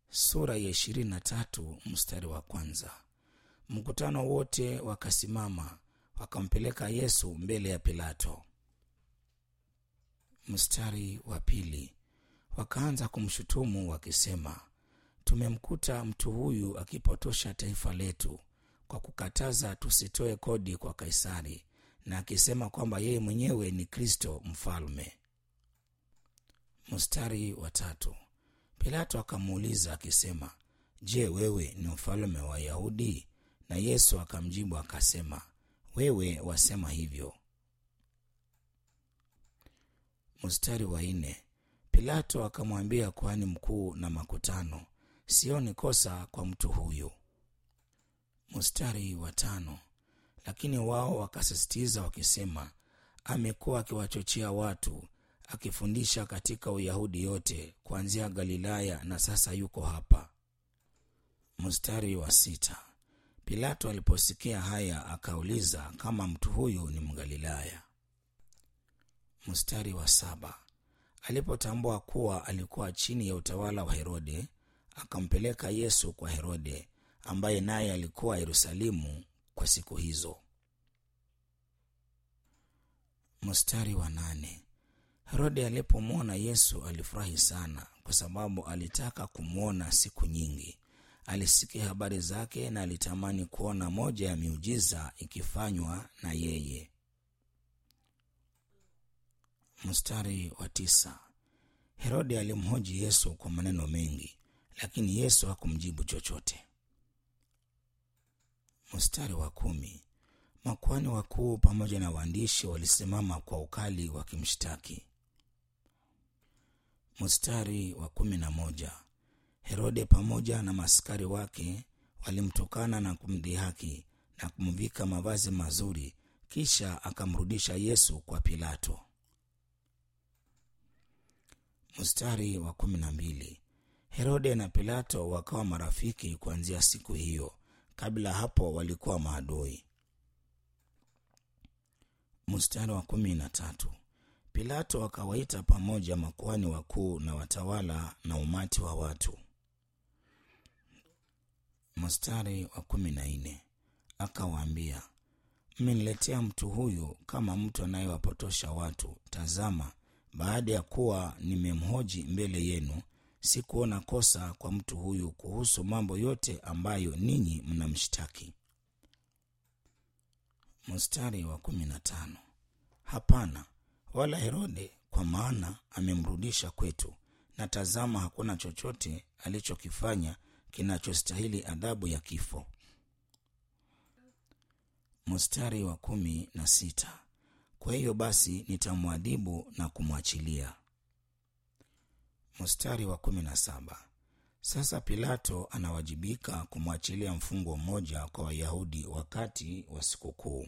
Sura ya 23 mstari wa kwanza. Mkutano wote wakasimama wakampeleka Yesu mbele ya Pilato. Mstari wa pili. Wakaanza kumshutumu wakisema, tumemkuta mtu huyu akipotosha taifa letu kwa kukataza tusitoe kodi kwa Kaisari, na akisema kwamba yeye mwenyewe ni Kristo mfalme. Mstari wa tatu. Pilato akamuuliza akisema, je, wewe ni mfalme wa Wayahudi? Na Yesu akamjibu akasema, wewe wasema hivyo. Mstari wa nne. Pilato akamwambia kuhani mkuu na makutano, sioni kosa kwa mtu huyu. Mstari wa tano. Lakini wao wakasisitiza wakisema, amekuwa akiwachochea watu, akifundisha katika Uyahudi yote kuanzia Galilaya, na sasa yuko hapa. Mstari wa sita. Pilato aliposikia haya akauliza kama mtu huyu ni Mgalilaya. Mstari wa saba. Alipotambua kuwa alikuwa chini ya utawala wa Herode, akampeleka Yesu kwa Herode, ambaye naye alikuwa Yerusalemu kwa siku hizo. Mstari wa nane. Herode alipomwona Yesu alifurahi sana, kwa sababu alitaka kumwona siku nyingi. Alisikia habari zake na alitamani kuona moja ya miujiza ikifanywa na yeye. Mstari wa tisa. Herode alimhoji Yesu kwa maneno mengi, lakini Yesu hakumjibu chochote. Mstari wa kumi. Makuhani wakuu pamoja na waandishi walisimama kwa ukali wakimshtaki. Mstari wa 11. Herode pamoja na maaskari wake walimtukana na kumdhihaki na kumvika mavazi mazuri, kisha akamrudisha Yesu kwa Pilato. Mstari wa 12. Herode na Pilato wakawa marafiki kuanzia siku hiyo. Kabla hapo walikuwa maadui. Mstari wa 13. Pilato akawaita pamoja makuhani wakuu na watawala na umati wa watu. Mstari wa 14. Akawaambia, mmeniletea mtu huyu kama mtu anayewapotosha watu. Tazama, baada ya kuwa nimemhoji mbele yenu, sikuona kosa kwa mtu huyu kuhusu mambo yote ambayo ninyi mnamshtaki. Mstari wa 15. Hapana, wala Herode, kwa maana amemrudisha kwetu, na tazama hakuna chochote alichokifanya kinachostahili adhabu ya kifo. Mstari wa 16. Kwa hiyo basi nitamwadhibu na kumwachilia. Mstari wa 17. Sasa Pilato anawajibika kumwachilia mfungwa mmoja kwa Wayahudi wakati wa sikukuu.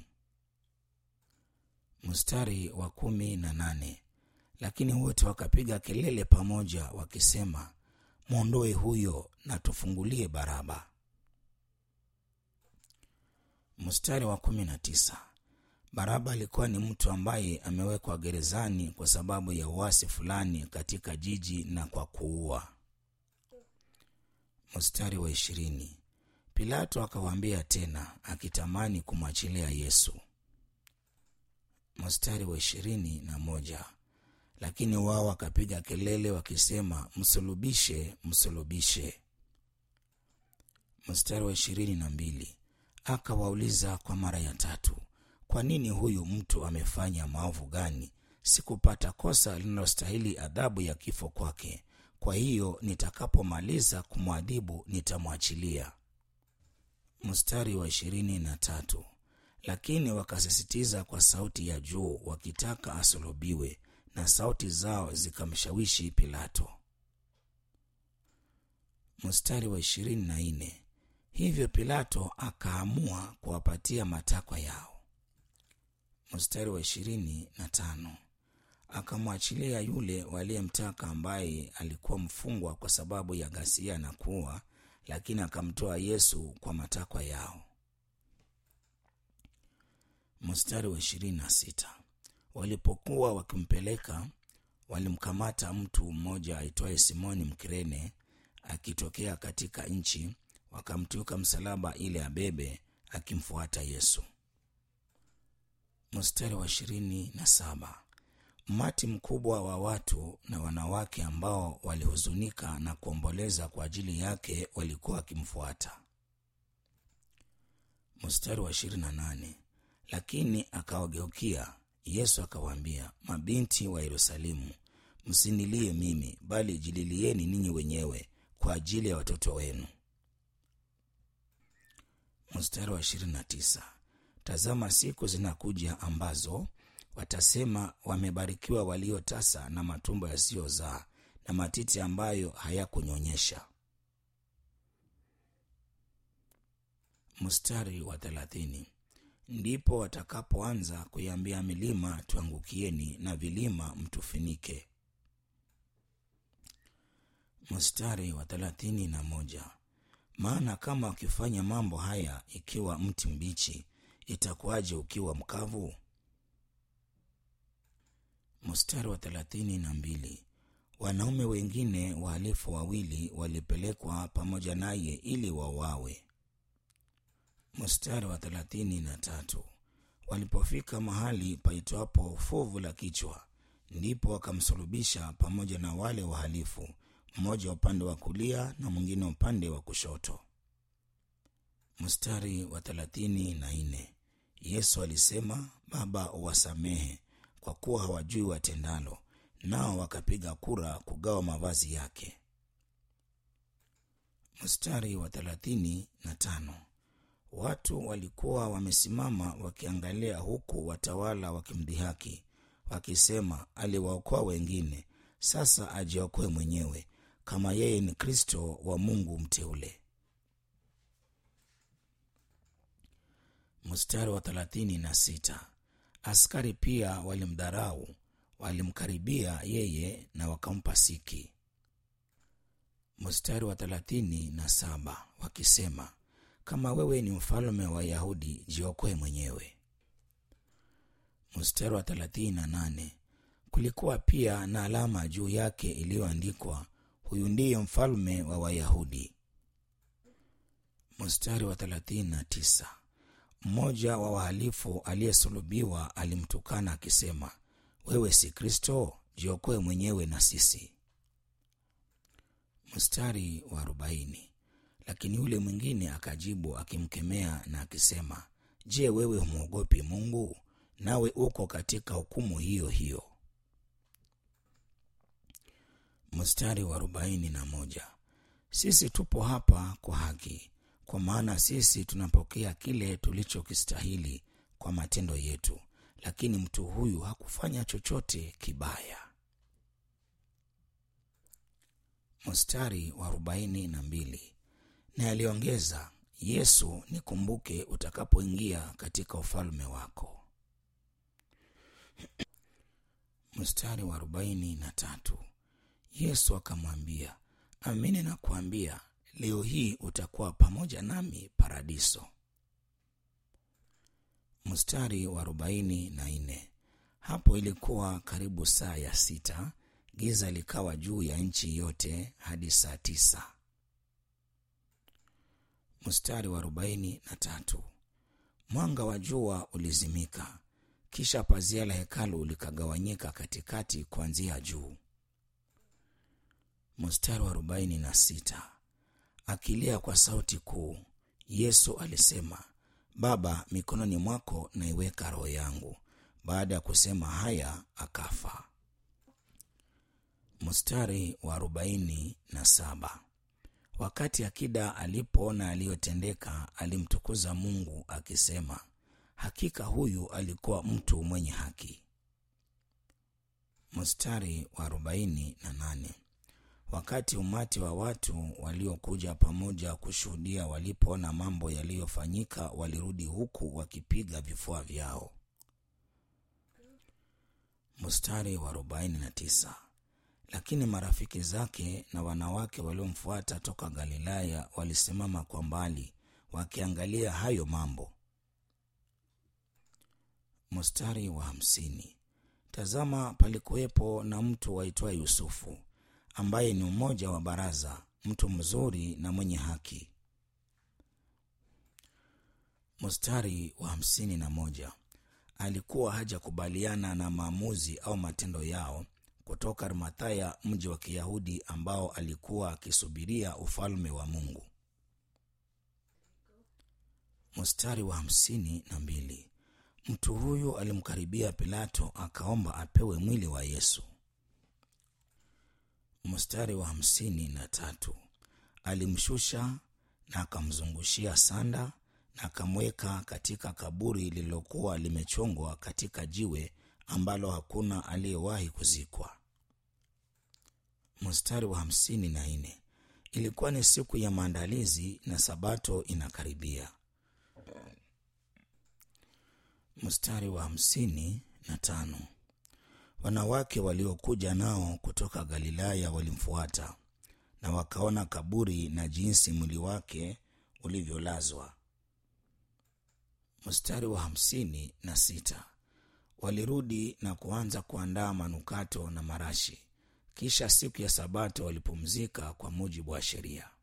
Mstari wa 18. Lakini wote wakapiga kelele pamoja wakisema, mwondoe huyo na tufungulie Baraba. Mstari wa 19. Baraba alikuwa ni mtu ambaye amewekwa gerezani kwa sababu ya uasi fulani katika jiji na kwa kuua. Mstari wa 20. Pilato akawaambia tena akitamani kumwachilia Yesu. Mstari wa 21. Lakini wao wakapiga kelele wakisema, msulubishe, msulubishe. Mstari wa 22. Akawauliza kwa mara ya tatu, kwa nini huyu mtu amefanya maovu gani? Sikupata kosa linalostahili adhabu ya kifo kwake. Kwa hiyo nitakapomaliza kumwadhibu nitamwachilia. Mstari wa 23. Lakini wakasisitiza kwa sauti ya juu wakitaka asulubiwe, na sauti zao zikamshawishi Pilato. Mstari wa 24. Hivyo Pilato akaamua kuwapatia matakwa yao. Mstari wa 25. Akamwachilia yule waliyemtaka, ambaye alikuwa mfungwa kwa sababu ya ghasia na kuua, lakini akamtoa Yesu kwa matakwa yao. Mstari wa 26. Walipokuwa wakimpeleka, walimkamata mtu mmoja aitwaye Simoni Mkirene, akitokea katika nchi, wakamtuka msalaba ili abebe, akimfuata Yesu. Mstari wa 27. Umati mkubwa wa watu na wanawake ambao walihuzunika na kuomboleza kwa ajili yake walikuwa wakimfuata. Mstari wa 28. Lakini akawageukia Yesu akawaambia, mabinti wa Yerusalemu, msinilie mimi, bali jililieni ninyi wenyewe kwa ajili ya watoto wenu. Mstari wa 29. Tazama, siku zinakuja ambazo watasema, wamebarikiwa waliotasa na matumbo yasiyozaa na matiti ambayo hayakunyonyesha. Mstari wa 30. Ndipo watakapoanza kuiambia milima, tuangukieni, na vilima, mtufinike. Mstari wa 31. Maana kama ukifanya mambo haya ikiwa mti mbichi, itakuwaje ukiwa mkavu? Mstari wa 32. Wanaume wengine wahalifu 2 walipelekwa pamoja naye ili wauawe. Mstari wa 33. Walipofika mahali paitwapo Fuvu la Kichwa, ndipo wakamsulubisha pamoja na wale wahalifu, mmoja upande wa kulia na mwingine upande wa kushoto. Mstari wa 34. Yesu alisema, Baba, uwasamehe, kwa kuwa hawajui watendalo. Nao wakapiga kura kugawa mavazi yake. Mstari wa 35. Watu walikuwa wamesimama wakiangalia, huku watawala wakimdhihaki wakisema, aliwaokoa wengine, sasa ajiokoe mwenyewe kama yeye ni Kristo wa Mungu mteule. Mstari wa 36. Askari pia walimdharau, walimkaribia yeye na wakampa siki. Mstari wa 37, wakisema, kama wewe ni mfalme wa Wayahudi, jiokoe mwenyewe. Mstari wa 38. Kulikuwa pia na alama juu yake iliyoandikwa, huyu ndiye mfalme wa Wayahudi. Mstari wa 39. Mmoja wa wahalifu aliyesulubiwa alimtukana akisema, wewe si Kristo? Jiokoe mwenyewe na sisi. Mstari wa 40. Lakini yule mwingine akajibu akimkemea na akisema, je, wewe humwogopi Mungu? Nawe uko katika hukumu hiyo hiyo. Mstari wa 41. Sisi tupo hapa kwa haki, kwa maana sisi tunapokea kile tulichokistahili kwa matendo yetu, lakini mtu huyu hakufanya chochote kibaya. Mstari wa 42. Na aliongeza, Yesu, nikumbuke utakapoingia katika ufalme wako. Mstari wa 43. Yesu akamwambia, amini nakuambia, leo hii utakuwa pamoja nami paradiso. Mstari wa 44. Hapo ilikuwa karibu saa ya 6, giza likawa juu ya nchi yote hadi saa 9. Mstari wa 43. Mwanga wa jua ulizimika, kisha pazia la hekalu likagawanyika katikati kuanzia juu. Mstari wa 46. Akilia kwa sauti kuu, Yesu alisema, Baba, mikononi mwako naiweka roho yangu. Baada ya kusema haya akafa. Mstari wa 47. Wakati akida alipoona aliyotendeka, alimtukuza Mungu akisema, hakika huyu alikuwa mtu mwenye haki. Mstari wa 48. Wakati umati wa watu waliokuja pamoja kushuhudia walipoona mambo yaliyofanyika, walirudi huku wakipiga vifua vyao. Mstari wa 49. Lakini marafiki zake na wanawake waliomfuata toka Galilaya walisimama kwa mbali wakiangalia hayo mambo. Mstari wa 50. Tazama, palikuwepo na mtu aitwaye Yusufu, ambaye ni mmoja wa baraza, mtu mzuri na mwenye haki. Mstari wa 51. Alikuwa hajakubaliana na maamuzi au matendo yao kutoka Arimathaya, mji wa Kiyahudi ambao alikuwa akisubiria ufalme wa Mungu. Mstari wa 52. Mtu huyu alimkaribia Pilato akaomba apewe mwili wa Yesu. Mstari wa 53. Alimshusha na akamzungushia sanda na akamweka katika kaburi lililokuwa limechongwa katika jiwe ambalo hakuna aliyewahi kuzikwa. Mstari wa 54. Ilikuwa ni siku ya maandalizi na Sabato inakaribia. Mstari wa 55. Wanawake waliokuja nao kutoka Galilaya walimfuata na wakaona kaburi na jinsi mwili wake ulivyolazwa. Mstari wa 56. Walirudi na kuanza kuandaa manukato na marashi. Kisha siku ya Sabato walipumzika kwa mujibu wa sheria.